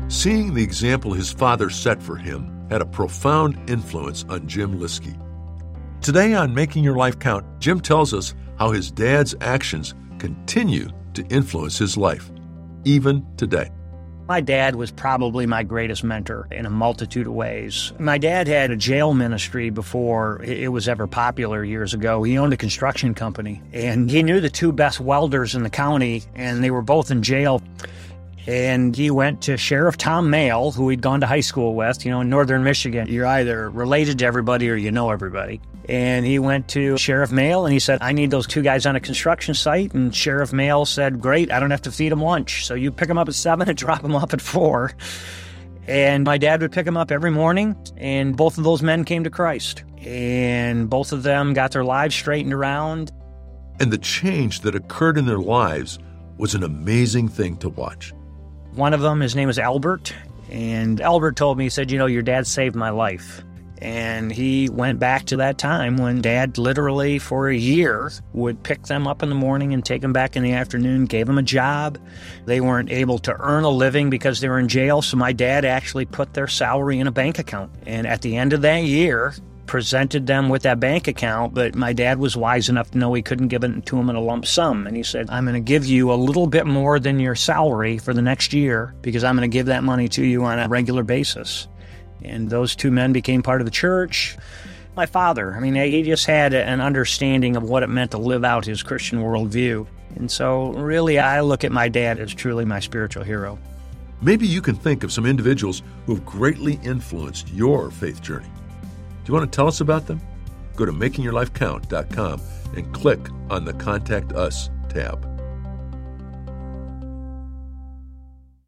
Seeing the example his father set for him had a profound influence on Jim Lyski. Today on Making Your Life Count, Jim tells us how his dad's actions continue to influence his life, even today. My dad was probably my greatest mentor in a multitude of ways. My dad had a jail ministry before it was ever popular years ago. He owned a construction company, and he knew the two best welders in the county, and they were both in jail. And he went to Sheriff Tom Mayle, who he'd gone to high school with. You know, in northern Michigan, you're either related to everybody or you know everybody. And he went to Sheriff Mayle and he said, I need those two guys on a construction site. And Sheriff Mayle said, great, I don't have to feed them lunch. So you pick them up at 7 and drop them off at 4. And my dad would pick them up every morning, and both of those men came to Christ. And both of them got their lives straightened around. And the change that occurred in their lives was an amazing thing to watch. One of them, his name is Albert, and Albert told me, he said, you know, your dad saved my life. And he went back to that time when Dad literally for a year would pick them up in the morning and take them back in the afternoon, gave them a job. They weren't able to earn a living because they were in jail, so my dad actually put their salary in a bank account. And at the end of that year, presented them with that bank account, but my dad was wise enough to know he couldn't give it to them in a lump sum. And he said, I'm going to give you a little bit more than your salary for the next year because I'm going to give that money to you on a regular basis. And those two men became part of the church. My father, I mean, he just had an understanding of what it meant to live out his Christian worldview. And so really, I look at my dad as truly my spiritual hero. Maybe you can think of some individuals who have greatly influenced your faith journey. Do you want to tell us about them? Go to makingyourlifecount.com and click on the Contact Us tab.